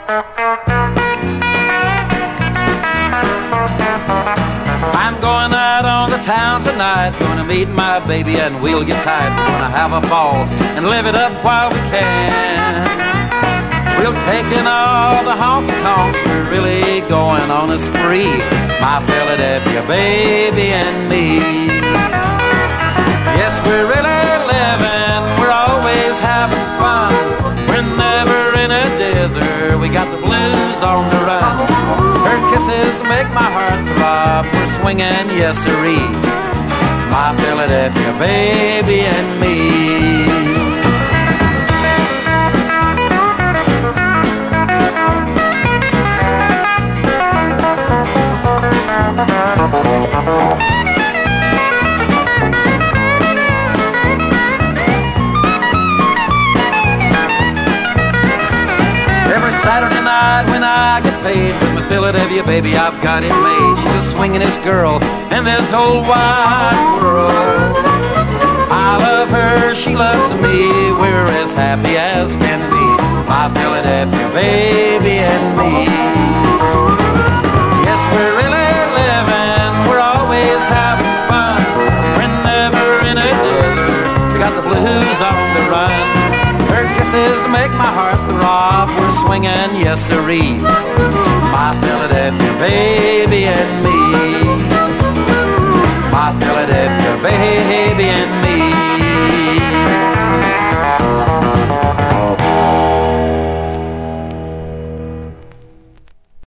I'm going out on the town tonight, gonna meet my baby and we'll get tight. We're gonna have a ball and live it up while we can. We'll take in all the honky-tonks, we're really going on a spree. My Philadelphia baby and me. Yes, we're really living, we're always having fun. We're never in a dither, we got the blues on the run. Her kisses make my heart throb, we're swinging, yes sirree. My Philadelphia baby and me. Every Saturday night when I get paid with my Philadelphia baby, I've got it made. She's the swingin'est girl in this whole wide world. I love her, she loves me, we're as happy as can be. My Philadelphia baby and me. Yes, we're really living, we're always having fun. We're never in a dither, we got the blues on the run. Her kisses make my heart throb, we're swinging, yes sirree. My Philadelphia baby and me. My Philadelphia baby and me.